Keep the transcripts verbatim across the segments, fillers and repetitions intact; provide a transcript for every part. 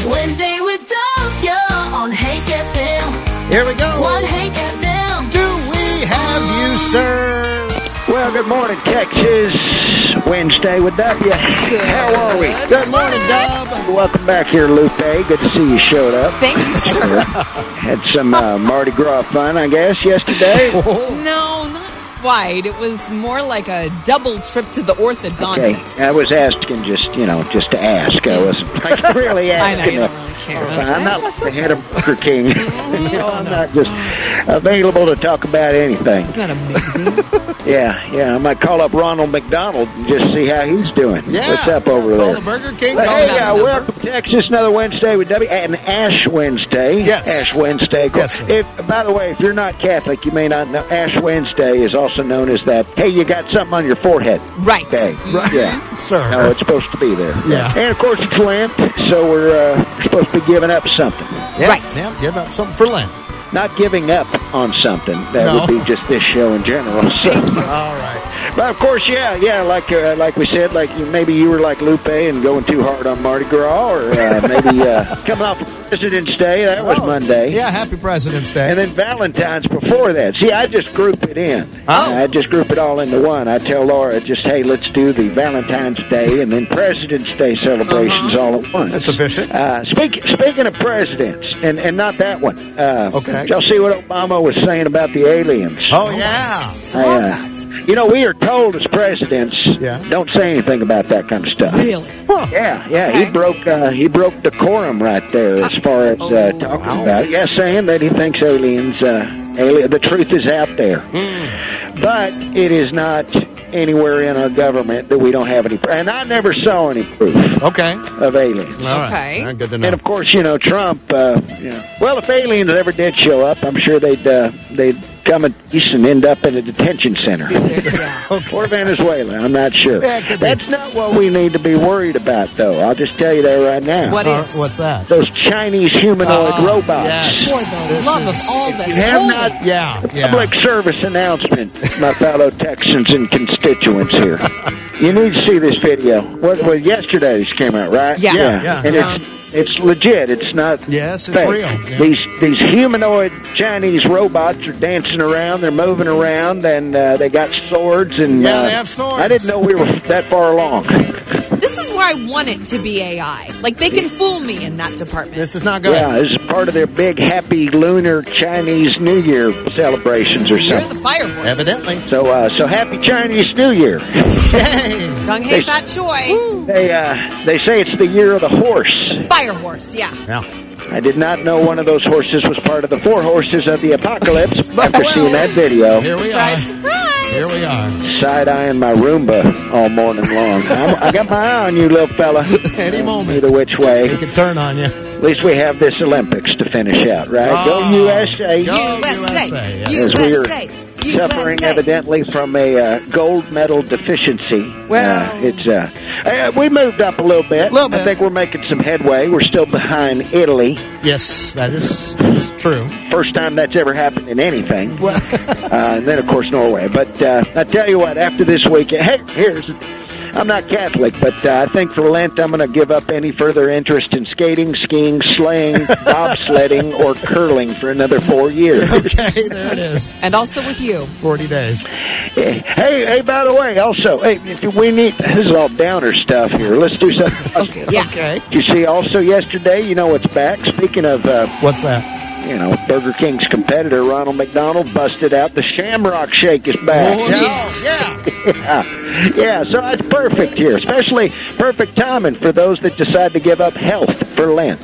Wednesday with W on Hank F M. Here we go. One Hank F M. Do we have you, sir? Well, good morning, Texas. Wednesday with W. How are we? Good morning, Dub. Welcome back here, Lupe. Good to see you showed up. Thank you, sir. Had some uh, Mardi Gras fun, I guess, yesterday. No, not quite. It was more like a double trip to the orthodontist. Okay. I was asking just, you know, just to ask. I wasn't like, really asking. I know, you don't really care. I'm That's not right. like the head of Burger King. You know, I'm not just available to talk about anything. Isn't that amazing? Yeah, yeah. I might call up Ronald McDonald and just see how he's doing. Yeah. What's up over Call there? the Burger King. But Call hey, that uh, number. welcome to Texas. Another Wednesday with W. And Ash Wednesday. Yes. Ash Wednesday. Yes, sir. If, by the way, if you're not Catholic, you may not know. Ash Wednesday is also known as that, hey, you got something on your forehead. Right. Okay. Right. Yeah. Sir. No, it's supposed to be there. Yeah. And, of course, it's Lent, so we're, uh, we're supposed to be giving up something. Yeah, Right. Yeah, give up something for Lent. Not giving up on something. That No. would be just this show in general. So. All right. But of course, yeah, yeah, like uh, like we said, like you, maybe you were like Lupe and going too hard on Mardi Gras, or uh, maybe uh, coming off of President's Day. That was Oh, Monday. Yeah, happy President's Day. And then Valentine's before that. See, I just group it in. Oh. I just group it all into one. I tell Laura, just, hey, let's do the Valentine's Day and then President's Day celebrations Uh-huh. all at once. That's efficient. Uh, speak, speaking of presidents, and, and not that one. Uh, Okay. Did y'all see what Obama was saying about the aliens? Oh, yeah. Saw I, uh, that. You know, we are told as presidents, Yeah. don't say anything about that kind of stuff. Really? Huh. Yeah, yeah, Okay. he broke uh, he broke decorum right there as far as uh, Oh, talking wow. about it. Yeah, saying that he thinks aliens, uh, alien, the truth is out there, Mm. but it is not anywhere in our government that we don't have any. And I never saw any proof Okay. of aliens. All right. Okay. All right, good to know. And of course, you know Trump. Uh, you know, well, if aliens ever did show up, I'm sure they'd uh, they'd come in peace and end up in a detention center. Yeah. Or Venezuela, I'm not sure. Yeah, it could be. That's not what we need to be worried about, though. I'll just tell you that right now. What Uh, is? what's that? Those Chinese humanoid Oh, robots. yes. For the This love is- of all You that's have holy. not. Yeah, yeah. Public service announcement, my fellow Texans and constituents here. You need to see this video. What? Well, yesterday this came out, right? Yeah. Yeah, yeah. And Yeah. it's it's legit. It's not. Yes, it's fake. real. Yeah. These these humanoid Chinese robots are dancing around. They're moving around, and uh, they got swords. And Yeah, uh, they have swords. I didn't know we were that far along. This is where I want it to be A I. Like, they can fool me in that department. This is not good. Yeah, this is part of their big happy lunar Chinese New Year celebrations or You're something. the fire horse. Evidently. So, uh, so happy Chinese New Year. Hey. Gung They- Hei Fat Choi. They uh, they say it's the year of the horse. Fire horse, yeah. Yeah. I did not know one of those horses was part of the four horses of the apocalypse. After Well, seeing that video, Here we Surprise, are. surprise. Here we are. side-eyeing my Roomba all morning long. I'm, I got my eye on you, little fella. Any moment. Either which way. He can turn on you. At least we have this Olympics to finish out, right? Oh, Go U S A. go. U S A. U S A, yeah. U As we are S A. Suffering U S A. evidently from a uh, gold medal deficiency. Well- uh, it's uh, uh, we moved up a little bit. Little bit. I think we're making some headway. We're still behind Italy. Yes, that is, that is true. First time that's ever happened in anything. Well, Uh, and then, of course, Norway. But uh, I tell you what, after this weekend, hey, here's, I'm not Catholic, but uh, I think for Lent I'm going to give up any further interest in skating, skiing, sleighing, bobsledding, or curling for another four years. okay, there it is. And also with you. forty days. Hey, hey, by the way, also, hey, if we need, this is all downer stuff here. Let's do something else. Okay, yeah. Okay. You see, also yesterday, you know what's back? Speaking of, uh, What's that? you know, Burger King's competitor, Ronald McDonald, busted out the Shamrock Shake is back. Oh, Yeah. yeah. Yeah, yeah. So it's perfect here, especially perfect timing for those that decide to give up health for Lent.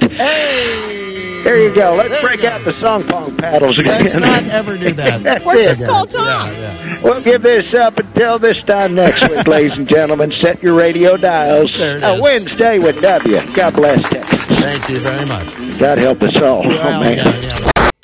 Hey. There you go. Let's There you break go. out the song pong paddles again. Let's not ever do that. That's Or it. just call Tom. Yeah, yeah. We'll give this up until this time next week, ladies and gentlemen. Set your radio dials. There it A is. Wednesday with W. God bless Texas. Thank you very much. God help us all. Well, Oh, man. yeah, yeah.